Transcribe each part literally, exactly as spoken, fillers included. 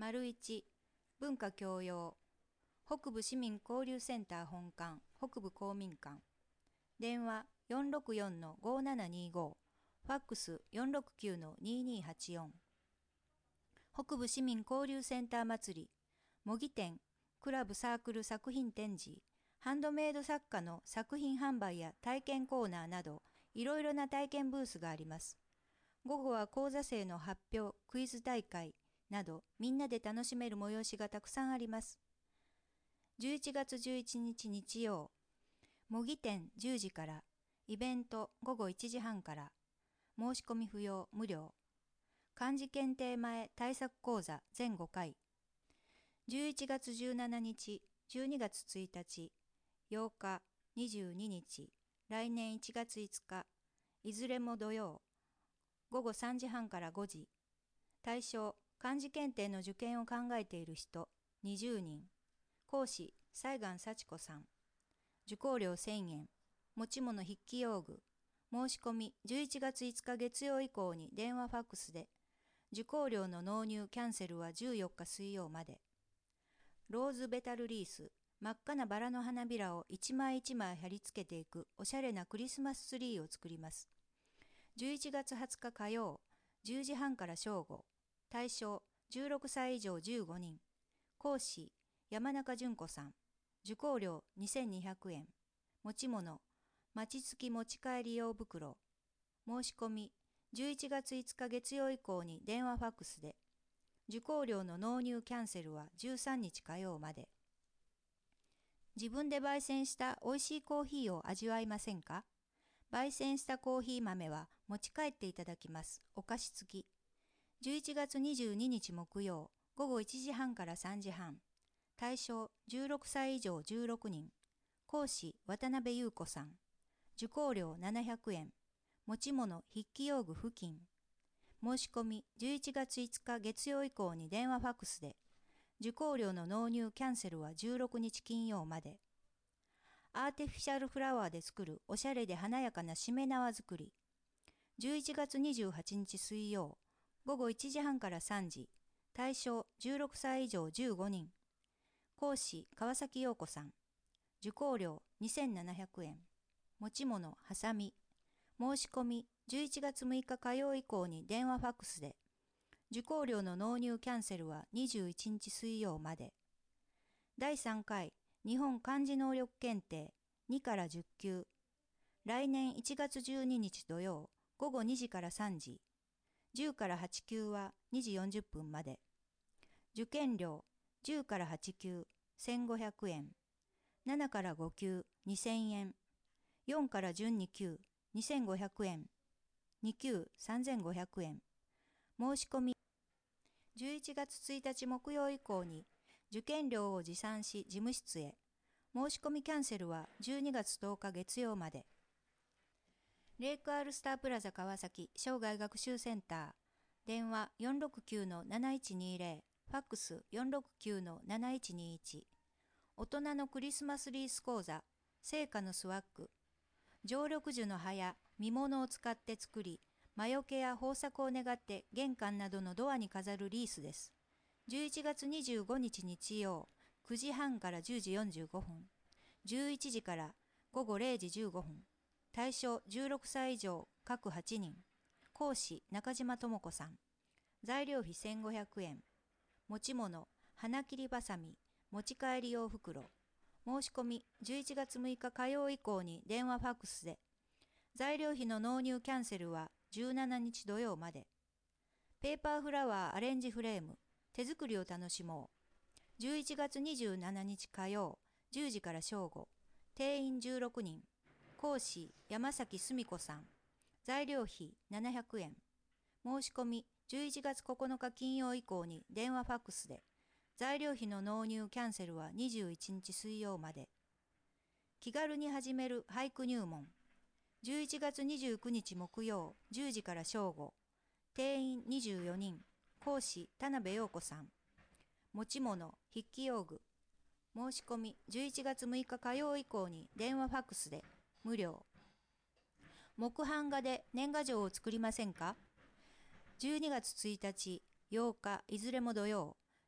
いち文化教養北部市民交流センター本館北部公民館電話 よんろくよんのごななにご ファックス よんろくきゅうのににはちよん北部市民交流センター祭り模擬店クラブサークル作品展示ハンドメイド作家の作品販売や体験コーナーなどいろいろな体験ブースがあります。午後は講座生の発表、クイズ大会などみんなで楽しめる催しがたくさんあります。じゅういちがつじゅういちにち日曜、模擬店じゅうじから、イベントごごいちじはんから、申し込み不要無料、漢字検定前対策講座全ごかい、じゅういちがつじゅうしちにち、じゅうにがつついたち、ようか、にじゅうににち、来年いちがついつか、いずれも土曜、ごごさんじはんからごじ、対象、漢字検定の受験を考えている人、にじゅうにん、講師、西岸幸子さん、受講料せんえん、持ち物筆記用具、申し込みじゅういちがついつか月曜以降に電話ファックスで、受講料の納入キャンセルはじゅうよっか水曜まで。ローズベタルリース、真っ赤なバラの花びらを一枚一枚貼り付けていくおしゃれなクリスマスツリーを作ります。じゅういちがつはつか火曜、じゅうじはんから正午、対象じゅうろくさい以上じゅうごにん、講師山中純子さん、受講料にせんにひゃくえん、持ち物、餅つき持ち帰り用袋、申し込みじゅういちがついつか月曜以降に電話ファックスで、受講料の納入キャンセルはじゅうさんにち火曜まで。自分で焙煎した美味しいコーヒーを味わいませんか？焙煎したコーヒー豆は持ち帰っていただきます。お菓子付き。じゅういちがつにじゅうににち木曜、ごごいちじはんからさんじはん。対象じゅうろくさい以上じゅうろくにん。講師渡辺優子さん。受講料ななひゃくえん。持ち物筆記用具付近。申し込みじゅういちがついつか月曜以降に電話ファックスで。受講料の納入キャンセルはじゅうろくにち金曜まで。アーティフィシャルフラワーで作るおしゃれで華やかなしめ縄作り。じゅういちがつにじゅうはちにち水曜、ごごいちじはんからさんじ。対象じゅうろくさい以上じゅうごにん。講師川崎陽子さん。受講料にせんななひゃくえん。持ち物ハサミ。申し込みじゅういちがつむいか火曜以降に電話ファックスで。受講料の納入キャンセルはにじゅういちにち水曜まで。だいさんかい日本漢字能力検定にからじゅっきゅう。来年いちがつじゅうににち土曜ごごにじからさんじ。じゅうからはちきゅうはにじよんじゅっぷんまで。受験料じゅうからはちきゅうせんごひゃくえん。ななからごきゅうにせんえん。よんから準にきゅうにせんごひゃくえん。にきゅうさんぜんごひゃくえん。申し込みじゅういちがつついたち木曜以降に受験料を持参し事務室へ。申し込みキャンセルはじゅうにがつとおか月曜まで。レイクアールスタープラザ川崎生涯学習センター。電話 よんろくきゅうのなないちにぜろ。ファックス よんろくきゅうのなないちにいち。大人のクリスマスリース講座。聖火のスワッグ。常緑樹の葉や実物を使って作り、魔除けや豊作を願って玄関などのドアに飾るリースです。じゅういちがつにじゅうごにち日曜、くじはんからじゅうじよんじゅうごふん。じゅういちじからごごれいじじゅうごふん。対象じゅうろくさい以上各はちにん。講師中島智子さん。材料費せんごひゃくえん。持ち物花切りばさみ、持ち帰り用袋。申し込みじゅういちがつむいか火曜以降に電話ファックスで。材料費の納入キャンセルはじゅうしちにち土曜まで。ペーパーフラワーアレンジフレーム。手作りを楽しもう。じゅういちがつにじゅうしちにち火曜、じゅうじから正午。定員じゅうろくにん。講師山崎澄子さん。材料費ななひゃくえん。申し込みじゅういちがつここのか金曜以降に電話ファックスで。材料費の納入キャンセルはにじゅういちにち水曜まで。気軽に始める俳句入門。じゅういちがつにじゅうくにち木曜じゅうじから正午。定員にじゅうよにん。講師田辺陽子さん。持ち物筆記用具。申し込みじゅういちがつむいか火曜以降に電話ファックスで無料。木版画で年賀状を作りませんか？じゅうにがつついたち、ようかいずれも土曜、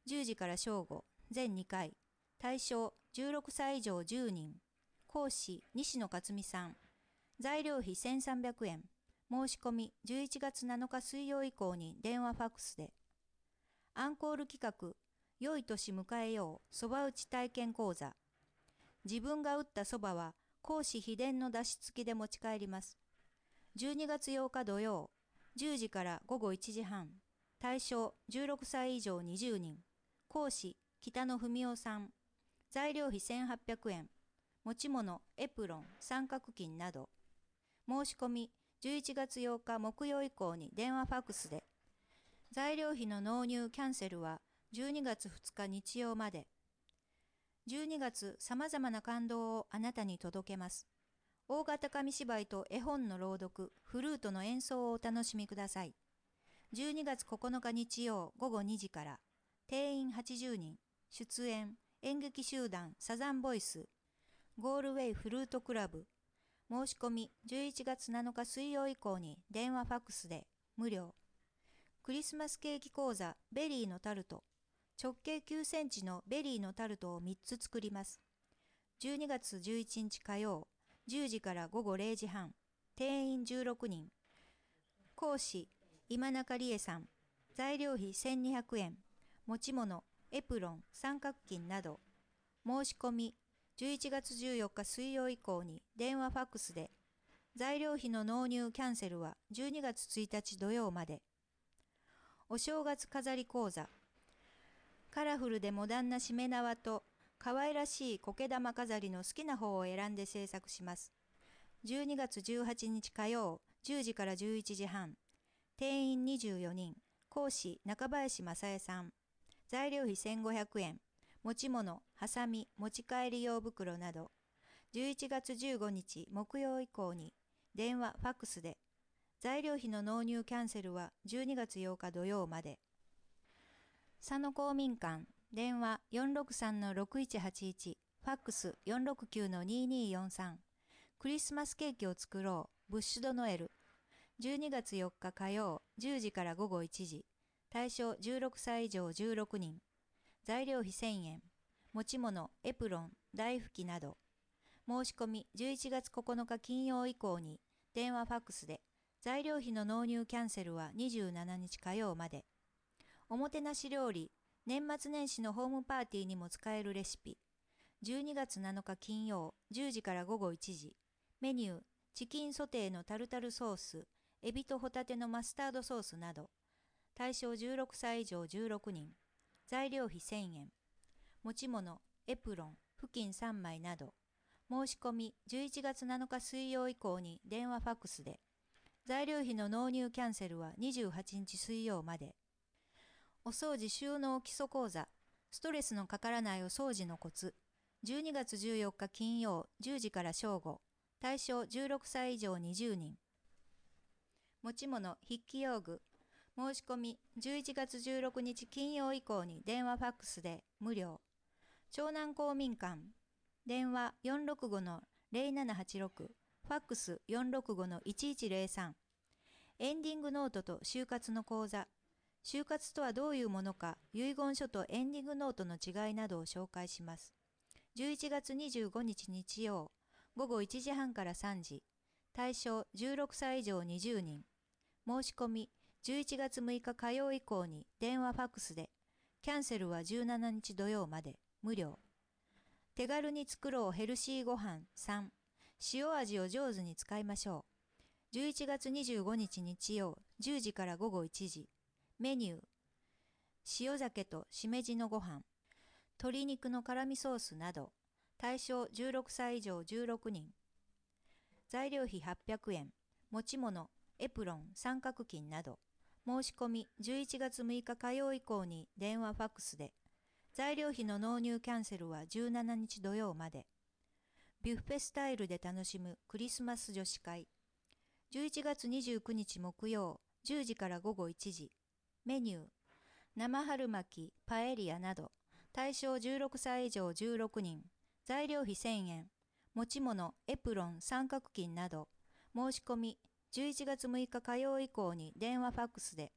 じゅうじから正午、全にかい。対象じゅうろくさい以上じゅうにん。講師西野克美さん。材料費せんさんびゃくえん。申し込みじゅういちがつなのか水曜以降に電話ファックスで。アンコール企画、良い年迎えようそば打ち体験講座。自分が打ったそばは講師秘伝の出し付きで持ち帰ります。じゅうにがつようか土曜、じゅうじからごごいちじはん。対象じゅうろくさい以上にじゅうにん。講師北野文夫さん。材料費せんはっぴゃくえん。持ち物エプロン、三角巾など。申し込みじゅういちがつようか木曜以降に電話ファックスで。材料費の納入キャンセルはじゅうにがつふつか日曜まで。じゅうにがつさまざまな感動をあなたに届けます。大型紙芝居と絵本の朗読、フルートの演奏をお楽しみください。じゅうにがつここのか日曜ごごにじから。定員はちじゅうにん。出演演劇集団サザンボイス。ゴールウェイフルートクラブ。申し込みじゅういちがつなのか水曜以降に電話ファックスで無料。クリスマスケーキ講座ベリーのタルト。直径きゅうセンチのベリーのタルトをみっつ作ります。じゅうにがつじゅういちにち火曜、じゅうじからごごれいじはん。定員じゅうろくにん。講師今中理恵さん。材料費せんにひゃくえん。持ち物エプロン、三角巾など。申し込みじゅういちがつじゅうよっか水曜以降に電話ファックスで。材料費の納入キャンセルはじゅうにがつついたち土曜まで。お正月飾り講座。カラフルでモダンなしめ縄と可愛らしい苔玉飾りの好きな方を選んで制作します。じゅうにがつじゅうはちにち火曜、じゅうじからじゅういちじはん。定員にじゅうよにん。講師中林正恵さん。材料費せんごひゃくえん。持ち物ハサミ、持ち帰り用袋など。じゅういちがつじゅうごにち木曜以降に電話ファックスで。材料費の納入キャンセルはじゅうにがつようか土曜まで。佐野公民館。電話 よんろくさんのろくいちはちいち。ファックス よんろくきゅうのにによんさん。クリスマスケーキを作ろう。ブッシュドノエル。じゅうにがつよっか火曜、じゅうじからごごいちじ。対象じゅうろくさい以上じゅうろくにん。材料費せんえん。持ち物エプロン、台拭きなど。申し込みじゅういちがつここのか金曜以降に電話ファックスで。材料費の納入キャンセルはにじゅうしちにち火曜まで。おもてなし料理、年末年始のホームパーティーにも使えるレシピ。じゅうにがつなのか金曜、じゅうじからごごいちじ。メニュー、チキンソテーのタルタルソース、エビとホタテのマスタードソースなど。対象じゅうろくさい以上じゅうろくにん。材料費せんえん。持ち物、エプロン、布巾さんまいなど。申し込みじゅういちがつなのか水曜以降に電話ファックスで。材料費の納入キャンセルはにじゅうはちにち水曜まで。お掃除収納基礎講座。ストレスのかからないお掃除のコツ。じゅうにがつじゅうよっか金曜、じゅうじから正午。対象じゅうろくさい以上にじゅうにん。持ち物筆記用具。申し込みじゅういちがつじゅうろくにち金曜以降に電話ファックスで無料。長南公民館。電話 よんろくごのぜろななはちろく。ファックス よんろくごのいちいちぜろさん。エンディングノートと就活の講座。就活とはどういうものか、遺言書とエンディングノートの違いなどを紹介します。じゅういちがつにじゅうごにち日曜、ごごいちじはんからさんじ。対象じゅうろくさい以上にじゅうにん。申し込みじゅういちがつむいか火曜以降に電話ファックスで。キャンセルはじゅうしちにち土曜まで無料。手軽に作ろうヘルシーごはんさん。塩味を上手に使いましょう。じゅういちがつにじゅうごにち日曜、じゅうじからごごいちじ。メニュー。塩鮭としめじのご飯。鶏肉の辛味ソースなど。対象じゅうろくさい以上じゅうろくにん。材料費はっぴゃくえん。持ち物エプロン、三角巾など。申し込みじゅういちがつむいか火曜以降に電話ファックスで。材料費の納入キャンセルはじゅうしちにち土曜まで。ビュッフェスタイルで楽しむクリスマス女子会。じゅういちがつにじゅうくにち木曜、じゅうじからごごいちじ。メニュー。生春巻き、パエリアなど。対象じゅうろくさい以上じゅうろくにん。材料費せんえん。持ち物エプロン、三角巾など。申し込みじゅういちがつむいか火曜以降に電話ファックスで。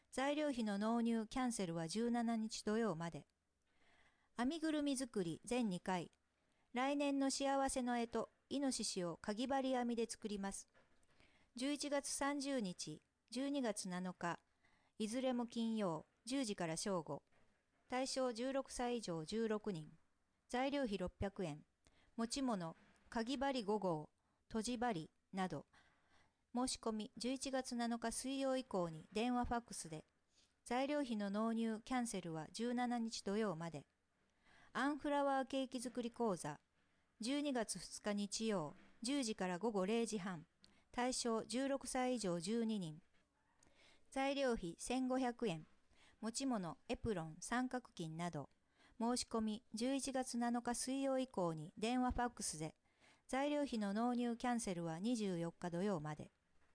材料費の納入キャンセルはじゅうしちにち土曜まで。編みぐるみ作り全にかい。来年の幸せの干支、イノシシをかぎ針編みで作ります。じゅういちがつさんじゅうにち、じゅうにがつなのか、いずれも金曜、じゅうじから正午。対象じゅうろくさい以上じゅうろくにん。材料費ろっぴゃくえん。持ち物、かぎ針ごごう、とじ針など。申し込みじゅういちがつなのか水曜以降に電話ファックスで。材料費の納入キャンセルはじゅうしちにち土曜まで。アンフラワーケーキ作り講座。じゅうにがつふつか日曜、じゅうじからごごれいじはん。対象じゅうろくさい以上じゅうににん。材料費せんごひゃくえん。持ち物、エプロン、三角巾など。申し込みじゅういちがつなのか水曜以降に電話ファックスで。材料費の納入キャンセルはにじゅうよっか土曜まで。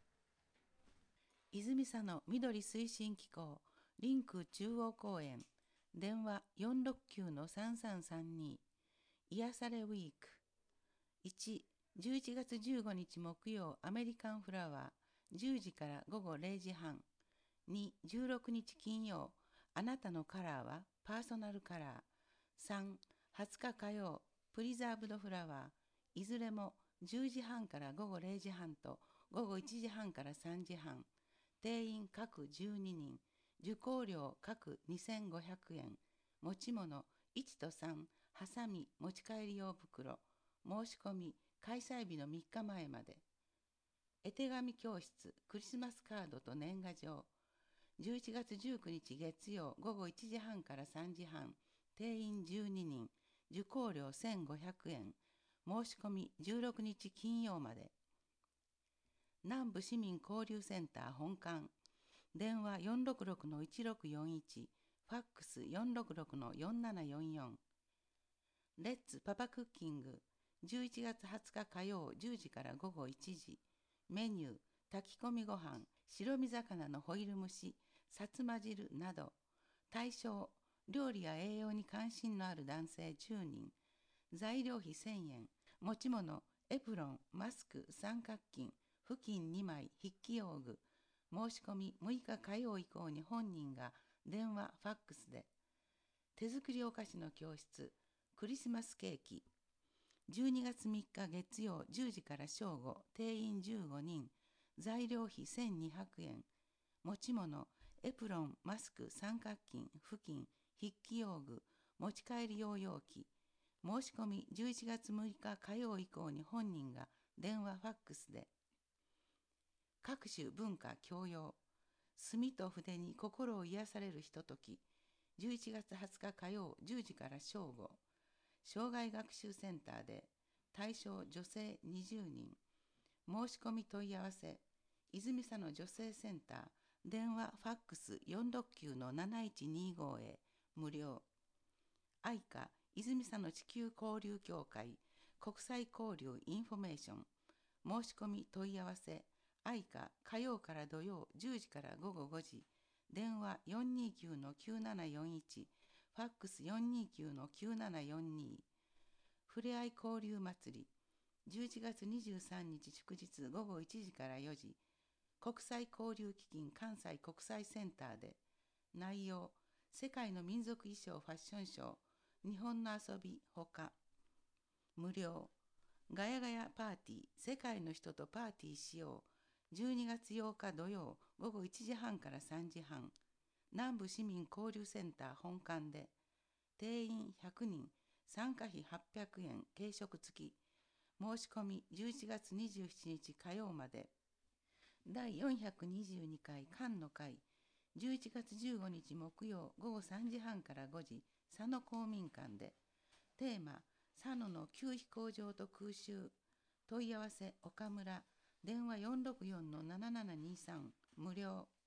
泉佐野みどり推進機構リンク中央公園電話 よんろくきゅうのさんさんさんに 癒されウィークいち、じゅういちがつじゅうごにち木曜アメリカンフラワーじゅうじからごごれいじはんに、じゅうろくにち金曜あなたのカラーはパーソナルカラーさん、はつか火曜プリザーブドフラワーいずれもじゅうじはんからごごれいじはんとごごいちじはんからさんじはん定員各じゅうににん受講料各にせんごひゃくえん持ち物いちとさんハサミ持ち帰り用袋申し込み開催日のみっかまえまで絵手紙教室クリスマスカードと年賀状じゅういちがつじゅうくにち月曜ごごいちじはんからさんじはん定員じゅうににん受講料せんごひゃくえん申し込みじゅうろくにち金曜まで南部市民交流センター本館電話 よんろくろくのいちろくよんいち ファックス よんろくろくのよんななよんよんレッツパパクッキングじゅういちがつはつか火曜じゅうじからごごいちじメニュー炊き込みご飯白身魚のホイル蒸しさつま汁など対象料理や栄養に関心のある男性じゅうにん材料費せんえん持ち物エプロンマスク三角巾布巾にまい筆記用具申し込みむいか火曜以降に本人が電話ファックスで手作りお菓子の教室クリスマスケーキじゅうにがつみっか月曜じゅうじから正午定員じゅうごにん材料費せんにひゃくえん持ち物エプロンマスク三角巾布巾筆記用具持ち帰り用容器申し込みじゅういちがつむいか火曜以降に本人が電話ファックスで各種文化教養墨と筆に心を癒されるひとときじゅういちがつはつか火曜じゅうじから正午障害学習センターで対象女性にじゅうにん申し込み問い合わせ泉佐野女性センター電話ファックス よんろくきゅうのなないちにご へ無料アイカ泉佐野地球交流協会国際交流インフォメーション申し込み問い合わせアイカ火曜から土曜じゅうじからごごごじ電話 よんにきゅうのきゅうななよんいちファックス よんにきゅうのきゅうななよんにふれあい交流祭りじゅういちがつにじゅうさんにち祝日ごごいちじからよじ国際交流基金関西国際センターで内容世界の民族衣装ファッションショー日本の遊びほか無料ガヤガヤパーティー世界の人とパーティーしようじゅうにがつようか土曜ごごいちじはんからさんじはん南部市民交流センター本館で定員ひゃくにん参加費はっぴゃくえん軽食付き申し込みじゅういちがつにじゅうしちにち火曜までだいよんひゃくにじゅうにかい菅の会じゅういちがつじゅうごにち木曜ごごさんじはんからごじ佐野公民館でテーマ佐野の旧飛行場と空襲問い合わせ岡村電話 よんろくよんのななななにさん無料